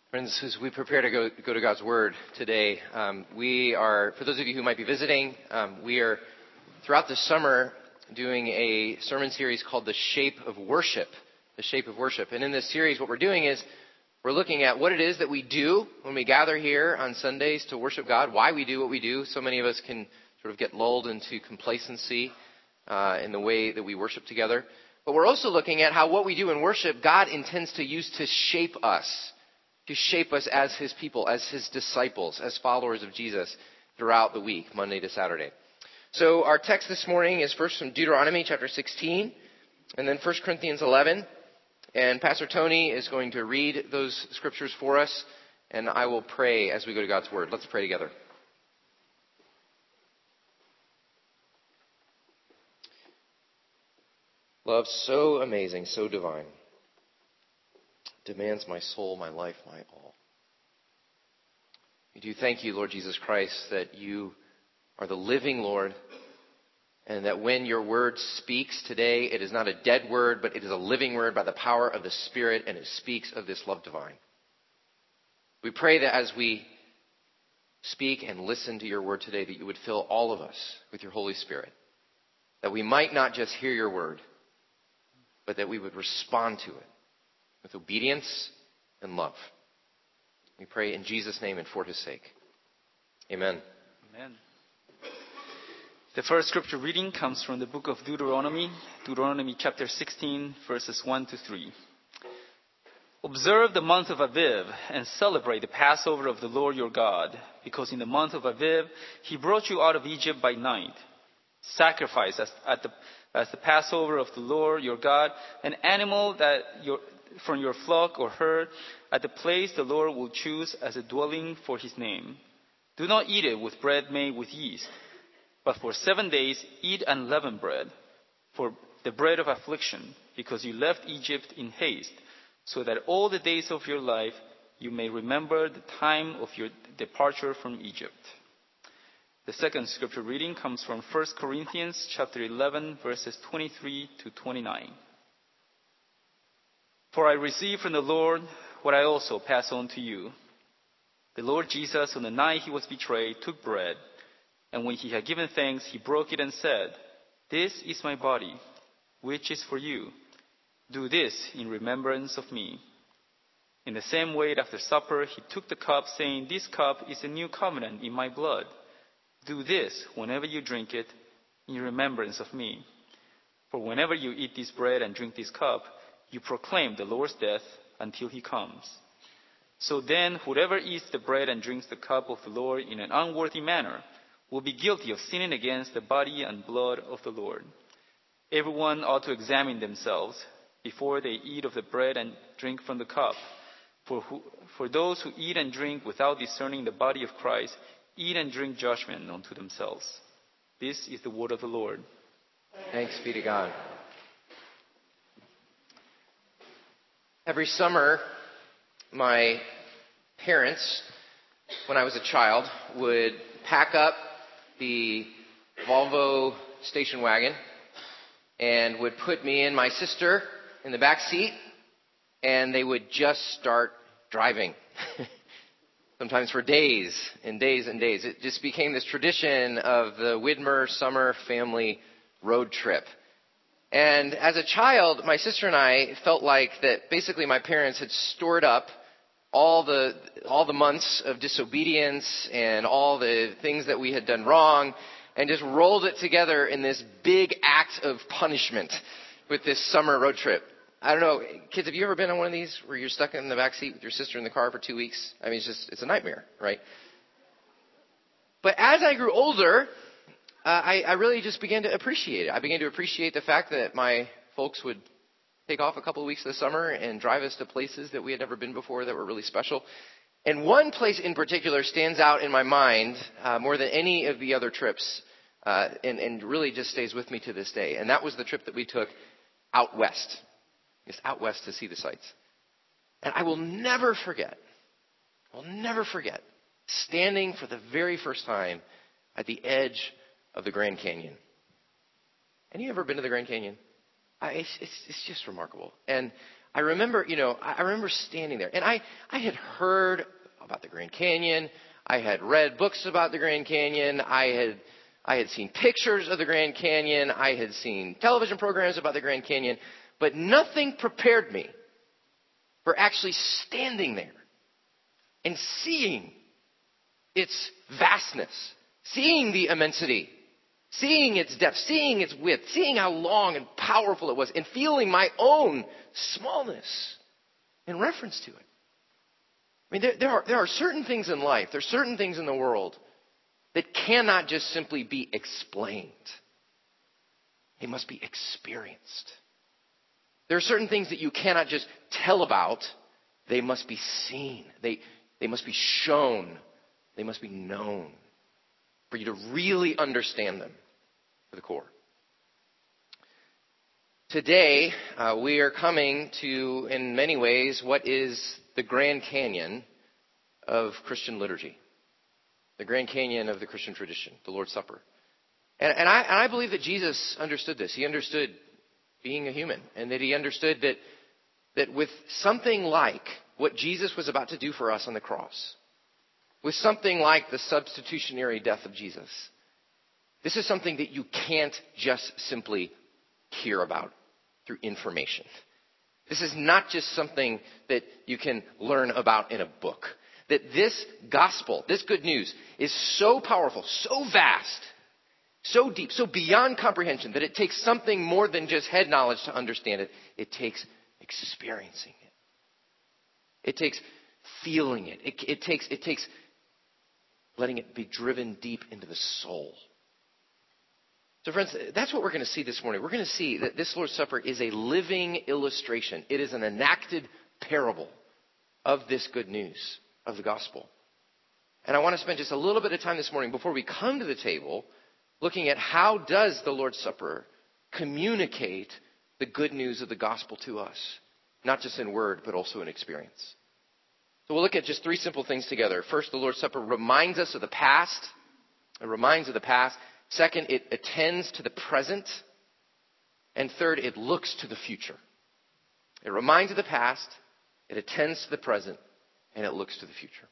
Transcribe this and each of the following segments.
Friends, as we prepare to go to God's Word today, we are, for those of you who might be visiting, we are throughout the summer doing a sermon series called The Shape of Worship. The Shape of Worship. And in this series, what we're doing is we're looking at what it is that we do when we gather here on Sundays to worship God, why we do what we do. So many of us can sort of get lulled into complacency in the way that we worship together. But we're also looking at how what we do in worship, God intends to use to shape us as His people, as His disciples, as followers of Jesus throughout the week, Monday to Saturday. So our text this morning is first from Deuteronomy chapter 16, and then 1 Corinthians 11. And Pastor Tony is going to read those scriptures for us, and I will pray as we go to God's Word. Let's pray together. Love so amazing, so divine, demands my soul, my life, my all. We do thank you, Lord Jesus Christ, that you are the living Lord, and that when your word speaks today, it is not a dead word, but it is a living word by the power of the Spirit, and it speaks of this love divine. We pray that as we speak and listen to your word today, that you would fill all of us with your Holy Spirit, that we might not just hear your word, but that we would respond to it with obedience and love. We pray in Jesus' name and for His sake. Amen. Amen. The first scripture reading comes from the book of Deuteronomy chapter 16, verses 1 to 3. Observe the month of Aviv and celebrate the Passover of the Lord your God, because in the month of Aviv He brought you out of Egypt by night. Sacrifice as the Passover of the Lord your God an animal from your flock or herd at the place the Lord will choose as a dwelling for His name. Do not eat it with bread made with yeast, but for 7 days eat unleavened bread, for the bread of affliction, because you left Egypt in haste, so that all the days of your life you may remember the time of your departure from Egypt. The second scripture reading comes from 1 Corinthians chapter 11, verses 23 to 29. For I received from the Lord what I also pass on to you. The Lord Jesus, on the night He was betrayed, took bread, and when He had given thanks, He broke it and said, "This is my body, which is for you. Do this in remembrance of me." In the same way, after supper, He took the cup, saying, "This cup is a new covenant in my blood. Do this whenever you drink it in remembrance of me. For whenever you eat this bread and drink this cup, you proclaim the Lord's death until He comes. So then, whoever eats the bread and drinks the cup of the Lord in an unworthy manner will be guilty of sinning against the body and blood of the Lord. Everyone ought to examine themselves before they eat of the bread and drink from the cup. For those who eat and drink without discerning the body of Christ eat and drink judgment unto themselves." This is the word of the Lord. Thanks be to God. Every summer, my parents, when I was a child, would pack up the Volvo station wagon and would put me and my sister in the back seat, and they would just start driving. Sometimes for days and days and days. It just became this tradition of the Widmer summer family road trip. And as a child, my sister and I felt like that basically my parents had stored up all the months of disobedience and all the things that we had done wrong and just rolled it together in this big act of punishment with this summer road trip. I don't know, kids, have you ever been on one of these where you're stuck in the back seat with your sister in the car for 2 weeks? I mean, it's a nightmare, right? But as I grew older, I really just began to appreciate it. I began to appreciate the fact that my folks would take off a couple of weeks this summer and drive us to places that we had never been before that were really special. And one place in particular stands out in my mind more than any of the other trips and really just stays with me to this day. And that was the trip that we took out west. Just out west to see the sights. And I will never forget standing for the very first time at the edge of the Grand Canyon. Any you ever been to the Grand Canyon? It's just remarkable. And I remember standing there, and I had heard about the Grand Canyon. I had read books about the Grand Canyon. I had seen pictures of the Grand Canyon. I had seen television programs about the Grand Canyon, but nothing prepared me for actually standing there and seeing its vastness, seeing the immensity, seeing its depth, seeing its width, seeing how long and powerful it was, and feeling my own smallness in reference to it. I mean, there are certain things in life, there are certain things in the world that cannot just simply be explained. They must be experienced. There are certain things that you cannot just tell about. They must be seen. They must be shown. They must be known for you to really understand them to the core. Today, we are coming to, in many ways, what is the Grand Canyon of Christian liturgy. The Grand Canyon of the Christian tradition, the Lord's Supper. And I believe that Jesus understood this. He understood being a human, and that he understood that with something like what Jesus was about to do for us on the cross, with something like the substitutionary death of Jesus, this is something that you can't just simply hear about through information. This is not just something that you can learn about in a book. That this gospel, this good news, is so powerful, so vast, so deep, so beyond comprehension that it takes something more than just head knowledge to understand it. It takes experiencing it. It takes feeling it. It takes letting it be driven deep into the soul. So friends, that's what we're going to see this morning. We're going to see that this Lord's Supper is a living illustration. It is an enacted parable of this good news of the gospel. And I want to spend just a little bit of time this morning before we come to the table looking at how does the Lord's Supper communicate the good news of the gospel to us, not just in word, but also in experience. So we'll look at just three simple things together. First, the Lord's Supper reminds us of the past. It reminds of the past. Second, it attends to the present. And third, it looks to the future. It reminds of the past, it attends to the present, and it looks to the future.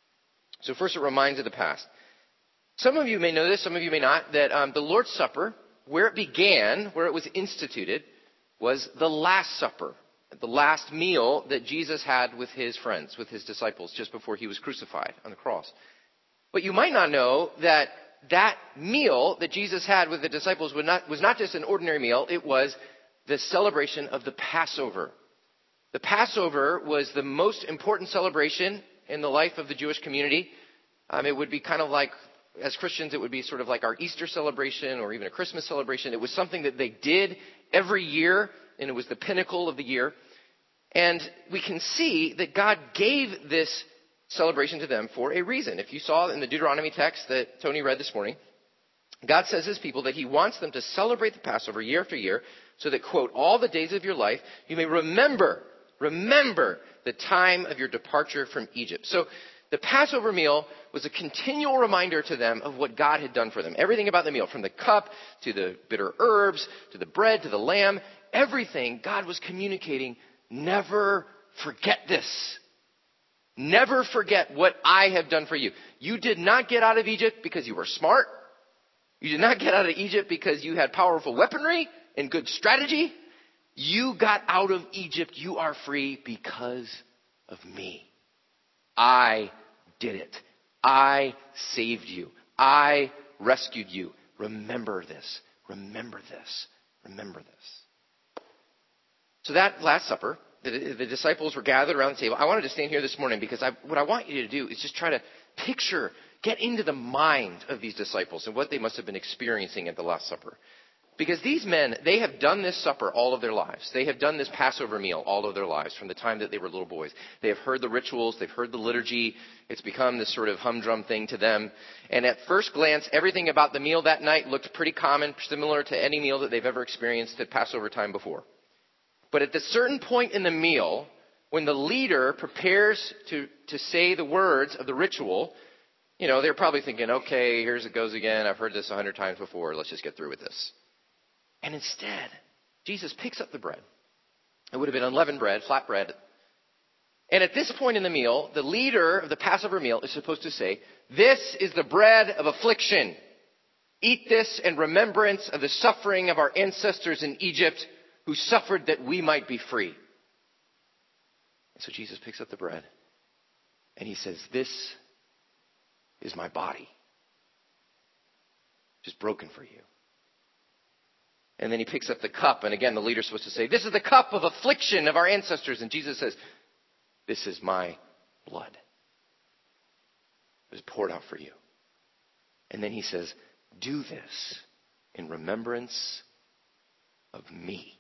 So first, it reminds of the past. Some of you may know this, some of you may not, that the Lord's Supper, where it began, where it was instituted, was the Last Supper, the last meal that Jesus had with his friends, with his disciples, just before he was crucified on the cross. But you might not know that that meal that Jesus had with the disciples was not just an ordinary meal, it was the celebration of the Passover. The Passover was the most important celebration in the life of the Jewish community. It would be kind of like, as Christians, it would be sort of like our Easter celebration or even a Christmas celebration. It was something that they did every year, and it was the pinnacle of the year. And we can see that God gave this celebration to them for a reason. If you saw in the Deuteronomy text that Tony read this morning, God says to his people that he wants them to celebrate the Passover year after year so that, quote, all the days of your life you may remember the time of your departure from Egypt. So the Passover meal was a continual reminder to them of what God had done for them. Everything about the meal, from the cup to the bitter herbs to the bread to the lamb, everything God was communicating. Never forget this. Never forget what I have done for you. You did not get out of Egypt because you were smart. You did not get out of Egypt because you had powerful weaponry and good strategy. You got out of Egypt. You are free because of me. I did it. I saved you. I rescued you. Remember this. Remember this. Remember this. So that Last Supper, the disciples were gathered around the table. I wanted to stand here this morning because what I want you to do is just try to picture, get into the mind of these disciples and what they must have been experiencing at the Last Supper. Because these men, they have done this supper all of their lives. They have done this Passover meal all of their lives from the time that they were little boys. They have heard the rituals. They've heard the liturgy. It's become this sort of humdrum thing to them. And at first glance, everything about the meal that night looked pretty common, similar to any meal that they've ever experienced at Passover time before. But at a certain point in the meal, when the leader prepares to say the words of the ritual, they're probably thinking, okay, here's it goes again. I've heard this 100 times before. Let's just get through with this. And instead, Jesus picks up the bread It would have been unleavened bread, flat bread. And at this point in the meal, the leader of the Passover meal is supposed to say, "This is the bread of affliction. Eat this in remembrance of the suffering of our ancestors in Egypt who suffered that we might be free." And so Jesus picks up the bread and he says, "This is my body, which is broken for you." And then he picks up the cup, and again the leader's supposed to say, "This is the cup of affliction of our ancestors." And Jesus says, "This is my blood. It was poured out for you." And then he says, "Do this in remembrance of me."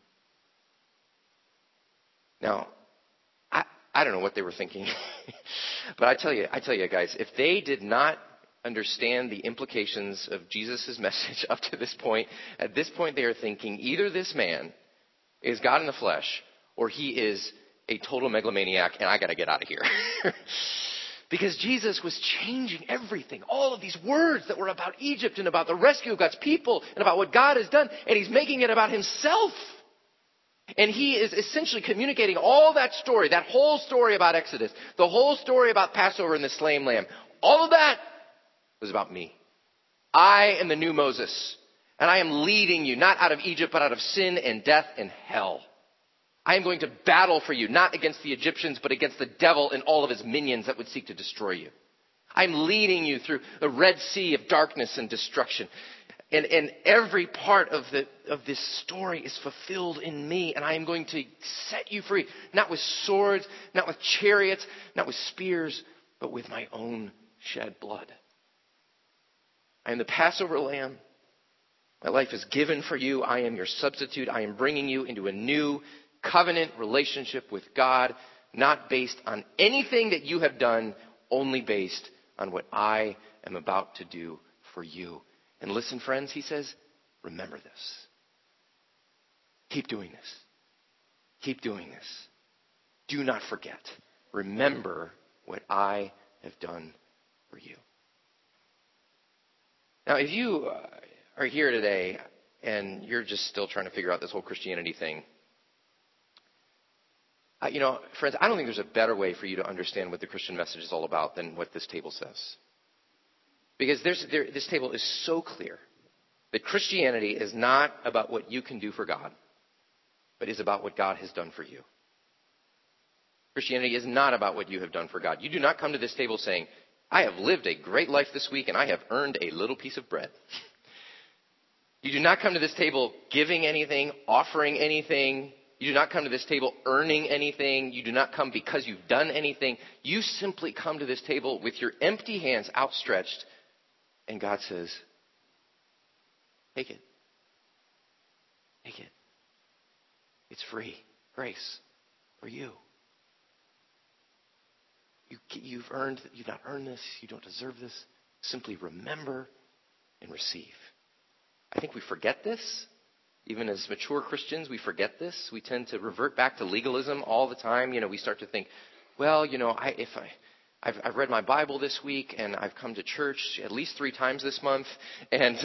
Now, I don't know what they were thinking, but I tell you guys, if they did not understand the implications of Jesus' message up to this point, at this point they are thinking either this man is God in the flesh or he is a total megalomaniac and I got to get out of here. Because Jesus was changing everything. All of these words that were about Egypt and about the rescue of God's people and about what God has done, and he's making it about himself. And he is essentially communicating all that story, that whole story about Exodus, the whole story about Passover and the slain lamb. All of that was about me. I am the new Moses, and I am leading you, not out of Egypt, but out of sin and death and hell. I am going to battle for you, not against the Egyptians, but against the devil and all of his minions that would seek to destroy you. I'm leading you through a Red Sea of darkness and destruction. And every part of this story is fulfilled in me, and I am going to set you free, not with swords, not with chariots, not with spears, but with my own shed blood. I am the Passover lamb. My life is given for you. I am your substitute. I am bringing you into a new covenant relationship with God, not based on anything that you have done, only based on what I am about to do for you. And listen, friends, he says, remember this. Keep doing this. Keep doing this. Do not forget. Remember what I have done for you. Now, if you are here today and you're just still trying to figure out this whole Christianity thing, friends, I don't think there's a better way for you to understand what the Christian message is all about than what this table says. Because this table is so clear that Christianity is not about what you can do for God, but is about what God has done for you. Christianity is not about what you have done for God. You do not come to this table saying, "I have lived a great life this week and I have earned a little piece of bread." You do not come to this table giving anything, offering anything. You do not come to this table earning anything. You do not come because you've done anything. You simply come to this table with your empty hands outstretched, and God says, "Take it. Take it. It's free. Grace for you. You've not earned this. You don't deserve this. Simply remember and receive." I think we forget this. Even as mature Christians, we forget this. We tend to revert back to legalism all the time. We start to think, well, I've read my Bible this week, and I've come to church at least 3 times this month, and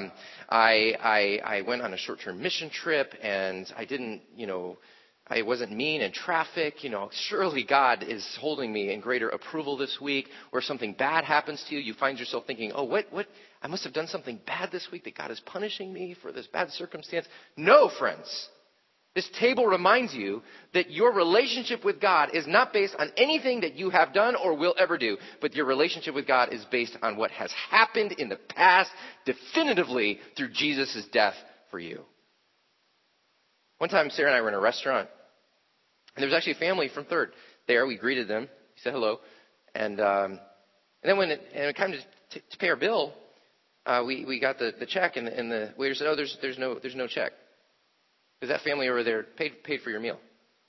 I went on a short-term mission trip, and I wasn't mean in traffic. Surely God is holding me in greater approval this week. Or if something bad happens to you, you find yourself thinking, "Oh, what? I must have done something bad this week that God is punishing me for this bad circumstance." No, friends. This table reminds you that your relationship with God is not based on anything that you have done or will ever do, but your relationship with God is based on what has happened in the past definitively through Jesus' death for you. One time, Sarah and I were in a restaurant, and there was actually a family from Third there. We greeted them. We said hello. And then when it came to pay our bill, we got the check, and the waiter said, "Oh, there's no check. Because that family over there paid for your meal."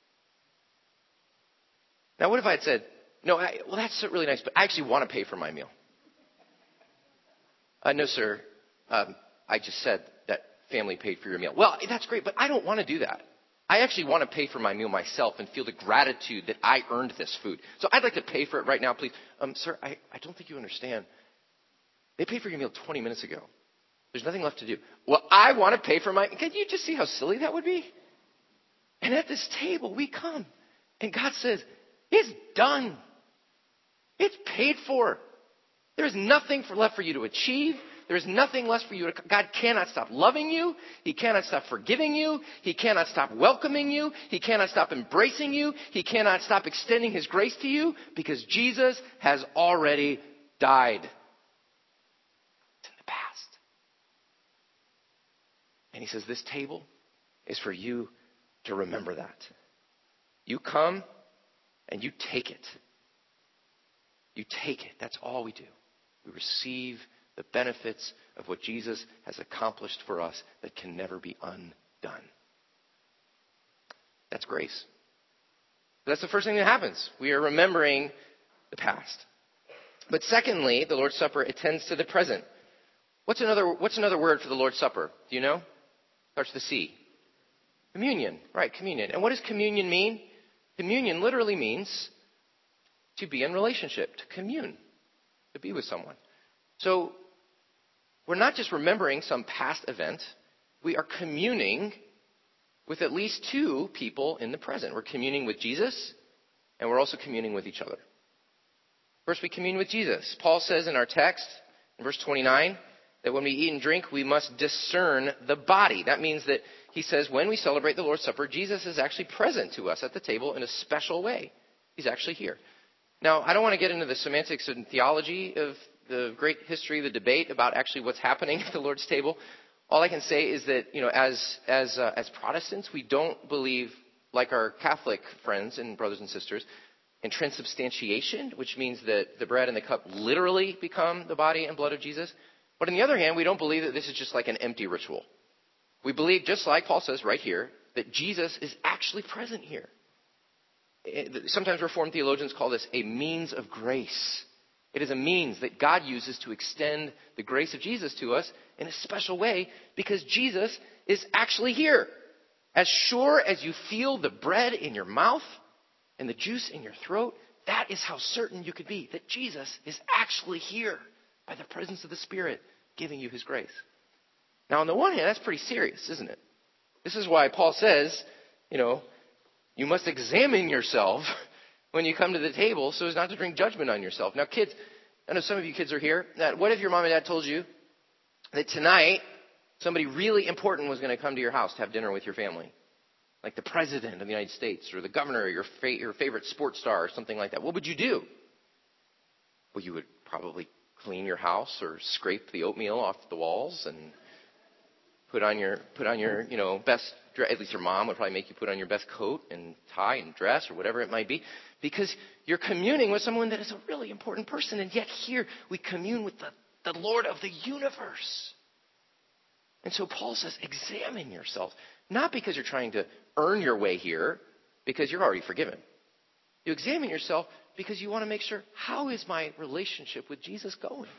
Now, what if I had said, "No, well, that's really nice, but I actually want to pay for my meal"? "No, sir. I just said that family paid for your meal." "Well, that's great, but I don't want to do that. I actually want to pay for my meal myself and feel the gratitude that I earned this food. So I'd like to pay for it right now, please." "Sir, I don't think you understand. They paid for your meal 20 minutes ago. There's nothing left to do." "Well, I want to pay for my..." Can you just see how silly that would be? And at this table, we come, and God says, it's done. It's paid for. There's nothing left for you to achieve. There's nothing left for you to... God cannot stop loving you. He cannot stop forgiving you. He cannot stop welcoming you. He cannot stop embracing you. He cannot stop extending His grace to you because Jesus has already died. It's in the past. And He says, this table is for you to remember that. You come and you take it. You take it. That's all we do. We receive the benefits of what Jesus has accomplished for us that can never be undone. That's grace. That's the first thing that happens. We are remembering the past. But secondly, the Lord's Supper attends to the present. What's another word for the Lord's Supper? Do you know? Starts with a C. Communion. Right, communion. And what does communion mean? Communion literally means to be in relationship, to commune, to be with someone. So we're not just remembering some past event. We are communing with at least two people in the present. We're communing with Jesus, and we're also communing with each other. First, we commune with Jesus. Paul says in our text, in verse 29, that when we eat and drink, we must discern the body. That means that he says when we celebrate the Lord's Supper, Jesus is actually present to us at the table in a special way. He's actually here. Now, I don't want to get into the semantics and theology of the great history, the debate about actually what's happening at the Lord's table. All I can say is that, as Protestants, we don't believe, like our Catholic friends and brothers and sisters, in transubstantiation, which means that the bread and the cup literally become the body and blood of Jesus. But on the other hand, we don't believe that this is just like an empty ritual. We believe, just like Paul says right here, that Jesus is actually present here. Sometimes Reformed theologians call this a means of grace. It is a means that God uses to extend the grace of Jesus to us in a special way because Jesus is actually here. As sure as you feel the bread in your mouth and the juice in your throat, that is how certain you could be that Jesus is actually here by the presence of the Spirit giving you His grace. Now, on the one hand, that's pretty serious, isn't it? This is why Paul says, you must examine yourself when you come to the table so as not to bring judgment on yourself. Now, kids, I know some of you kids are here. What if your mom and dad told you that tonight somebody really important was going to come to your house to have dinner with your family? Like the president of the United States or the governor or your favorite sports star or something like that. What would you do? Well, you would probably clean your house or scrape the oatmeal off the walls and put on your best, at least your mom would probably make you put on your best coat and tie and dress or whatever it might be, because you're communing with someone that is a really important person. And yet here we commune with the Lord of the universe. And so Paul says, examine yourself, not because you're trying to earn your way here, because you're already forgiven. You examine yourself because you want to make sure, how is my relationship with Jesus going?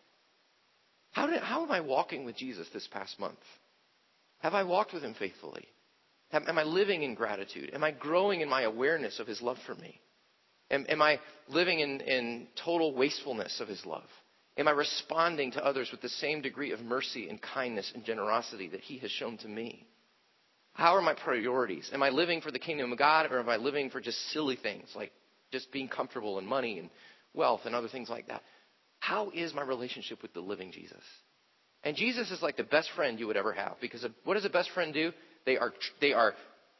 How am I walking with Jesus this past month? Have I walked with Him faithfully? Am I living in gratitude? Am I growing in my awareness of His love for me? Am I living in total wastefulness of His love? Am I responding to others with the same degree of mercy and kindness and generosity that He has shown to me? How are my priorities? Am I living for the kingdom of God, or am I living for just silly things like just being comfortable and money and wealth and other things like that? How is my relationship with the living Jesus? And Jesus is like the best friend you would ever have, because what does a best friend do? They are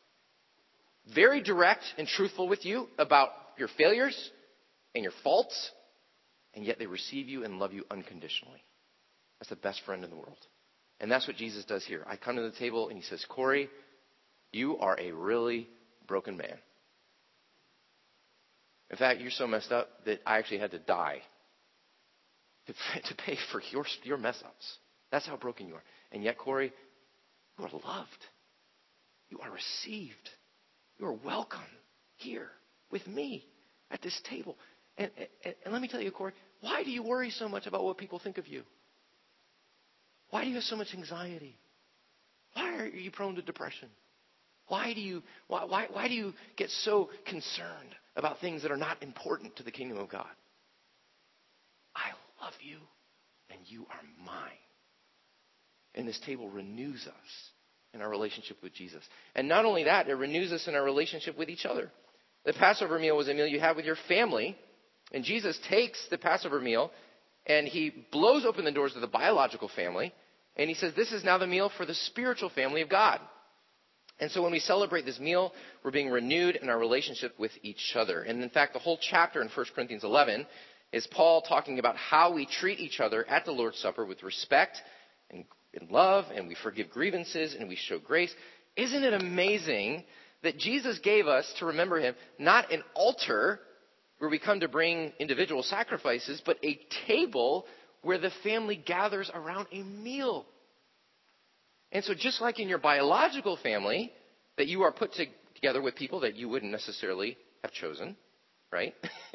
very direct and truthful with you about your failures and your faults, and yet they receive you and love you unconditionally. That's the best friend in the world. And that's what Jesus does here. I come to the table and He says, Corey, you are a really broken man. In fact, you're so messed up that I actually had to die to pay for your mess ups. That's how broken you are. And yet, Corey, you are loved. You are received. You are welcome here with me at this table. And let me tell you, Corey, why do you worry so much about what people think of you? Why do you have so much anxiety? Why are you prone to depression? Why do you get so concerned about things that are not important to the kingdom of God? I love you, and you are mine. And this table renews us in our relationship with Jesus. And not only that, it renews us in our relationship with each other. The Passover meal was a meal you have with your family. And Jesus takes the Passover meal and he blows open the doors to the biological family. And he says, this is now the meal for the spiritual family of God. And so when we celebrate this meal, we're being renewed in our relationship with each other. And in fact, the whole chapter in 1 Corinthians 11 is Paul talking about how we treat each other at the Lord's Supper with respect and in love, and we forgive grievances, and we show grace. Isn't it amazing that Jesus gave us, to remember him, not an altar where we come to bring individual sacrifices, but a table where the family gathers around a meal. And so just like in your biological family, that you are put together with people that you wouldn't necessarily have chosen, right?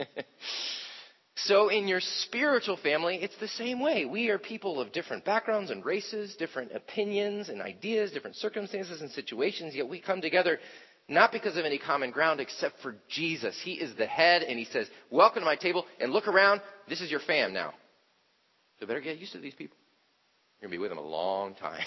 So in your spiritual family, it's the same way. We are people of different backgrounds and races, different opinions and ideas, different circumstances and situations, yet we come together not because of any common ground except for Jesus. He is the head, and he says, welcome to my table, and look around. This is your fam now. So better get used to these people. You're going to be with them a long time.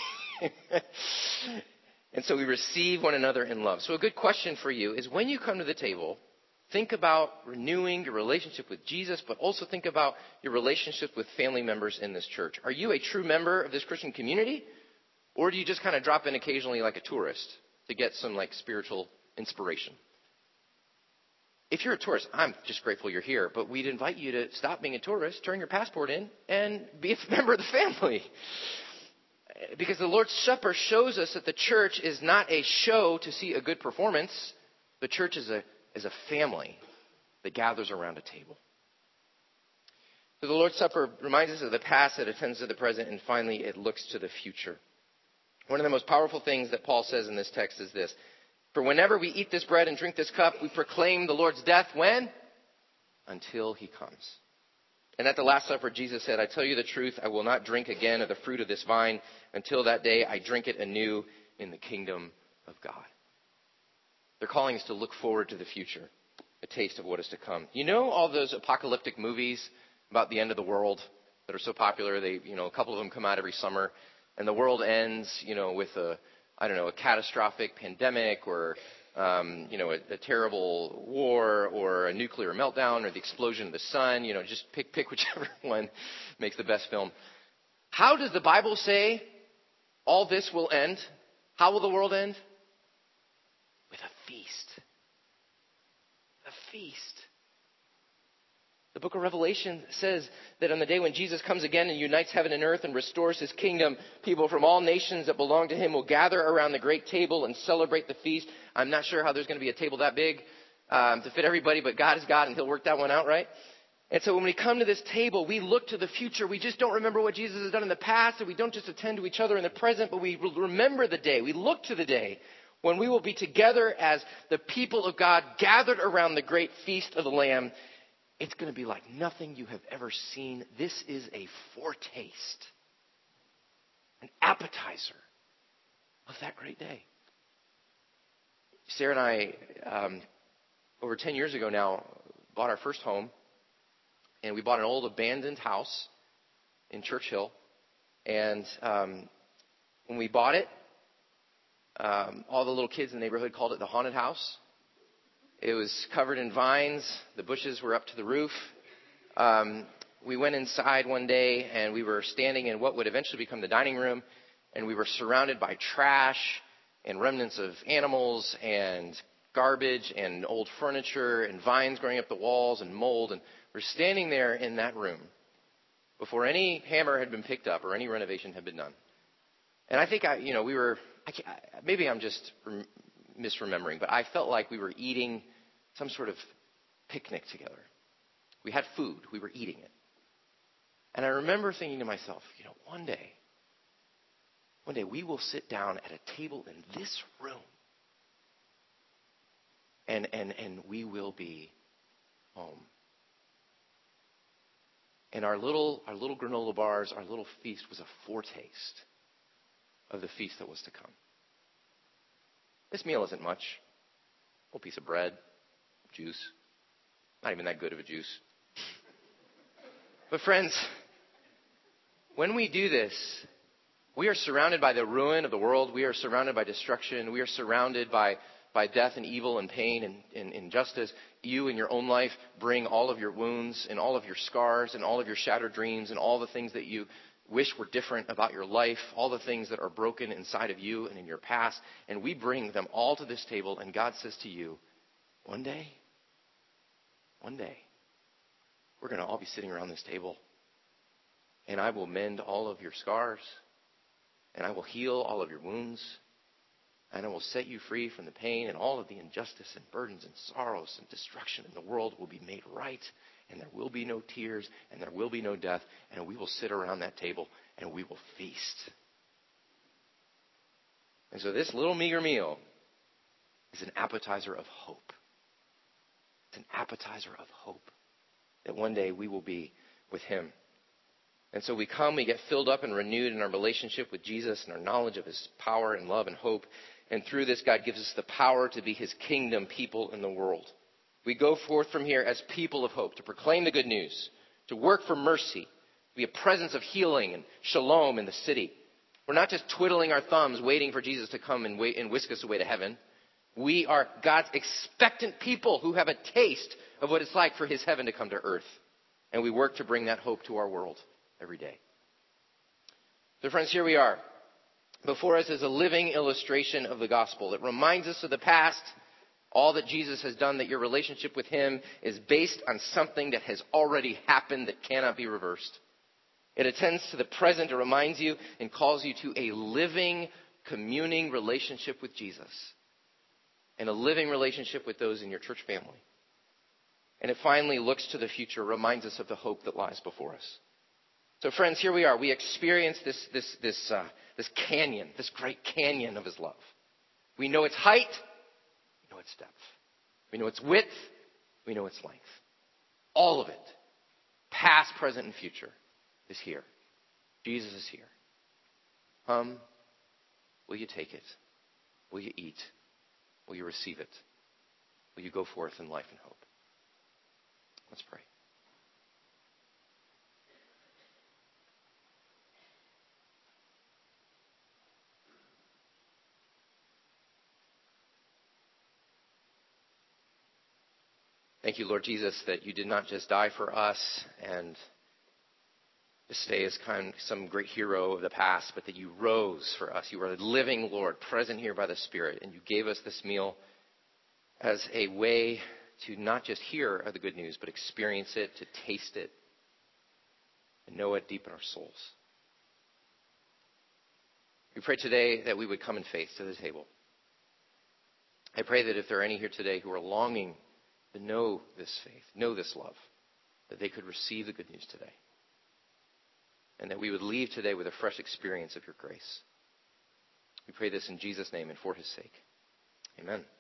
And so we receive one another in love. So a good question for you is, when you come to the table, think about renewing your relationship with Jesus, but also think about your relationship with family members in this church. Are you a true member of this Christian community? Or do you just kind of drop in occasionally like a tourist to get some like spiritual inspiration? If you're a tourist, I'm just grateful you're here, but we'd invite you to stop being a tourist, turn your passport in, and be a member of the family. Because the Lord's Supper shows us that the church is not a show to see a good performance. The church is a family that gathers around a table. So the Lord's Supper reminds us of the past, it attends to the present, and finally it looks to the future. One of the most powerful things that Paul says in this text is this: for whenever we eat this bread and drink this cup, we proclaim the Lord's death when? Until he comes. And at the Last Supper, Jesus said, I tell you the truth, I will not drink again of the fruit of this vine until that day I drink it anew in the kingdom of God. They're calling us to look forward to the future, a taste of what is to come. You know all those apocalyptic movies about the end of the world that are so popular? A couple of them come out every summer, and the world ends, with a catastrophic pandemic or a terrible war or a nuclear meltdown or the explosion of the sun. Just pick whichever one makes the best film. How does the Bible say all this will end? How will the world end? With a feast. A feast. The book of Revelation says that on the day when Jesus comes again and unites heaven and earth and restores his kingdom, people from all nations that belong to him will gather around the great table and celebrate the feast. I'm not sure how there's going to be a table that big to fit everybody, but God is God and he'll work that one out, right? And so when we come to this table, we look to the future. We just don't remember what Jesus has done in the past, and we don't just attend to each other in the present, but we remember the day. We look to the day when we will be together as the people of God gathered around the great feast of the Lamb. It's going to be like nothing you have ever seen. This is a foretaste, an appetizer of that great day. Sarah and I, over 10 years ago now, bought our first home. And we bought an old abandoned house in Churchill. And when we bought it, all the little kids in the neighborhood called it the haunted house. It was covered in vines. The bushes were up to the roof. We went inside one day, and we were standing in what would eventually become the dining room. And we were surrounded by trash and remnants of animals and garbage and old furniture and vines growing up the walls and mold. And we're standing there in that room before any hammer had been picked up or any renovation had been done. And I think maybe I'm just misremembering, but I felt like we were eating some sort of picnic together. We had food. We were eating it. And I remember thinking to myself, one day we will sit down at a table in this room and we will be home. And our little granola bars, our little feast was a foretaste of the feast that was to come. This meal isn't much. A little piece of bread, juice. Not even that good of a juice. But friends, when we do this, We are surrounded by the ruin of the world. We are surrounded by destruction. We are surrounded by death and evil and pain and injustice. You in your own life bring all of your wounds and all of your scars and all of your shattered dreams and all the things that you wish were different about your life, all the things that are broken inside of you and in your past. And we bring them all to this table, and God says to you, one day, we're going to all be sitting around this table, and I will mend all of your scars, and I will heal all of your wounds, and I will set you free from the pain, and all of the injustice and burdens and sorrows and destruction in the world will be made right, and there will be no tears, and there will be no death, and we will sit around that table, and we will feast. And so this little meager meal is an appetizer of hope. It's an appetizer of hope that one day we will be with him. And so we come, we get filled up and renewed in our relationship with Jesus and our knowledge of his power and love and hope. And through this, God gives us the power to be his kingdom people in the world. We go forth from here as people of hope, to proclaim the good news, to work for mercy, to be a presence of healing and shalom in the city. We're not just twiddling our thumbs waiting for Jesus to come and whisk us away to heaven. We are God's expectant people who have a taste of what it's like for his heaven to come to earth. And we work to bring that hope to our world every day. So friends, here we are. Before us is a living illustration of the gospel. It reminds us of the past, all that Jesus has done, that your relationship with him is based on something that has already happened that cannot be reversed. It attends to the present. It reminds you and calls you to a living, communing relationship with Jesus and a living relationship with those in your church family. And it finally looks to the future, reminds us of the hope that lies before us. So friends, here we are. We experience this canyon, this great canyon of his love. We know its height. We know its depth. We know its width. We know its length. All of it, past, present, and future, is here. Jesus is here. Come, will you take it? Will you eat? Will you receive it? Will you go forth in life and hope? Let's pray. Thank you, Lord Jesus, that you did not just die for us and stay as some great hero of the past, but that you rose for us. You are the living Lord, present here by the Spirit, and you gave us this meal as a way to not just hear the good news, but experience it, to taste it, and know it deep in our souls. We pray today that we would come in faith to the table. I pray that if there are any here today who are longing to know this faith, know this love, that they could receive the good news today. And that we would leave today with a fresh experience of your grace. We pray this in Jesus' name and for his sake. Amen.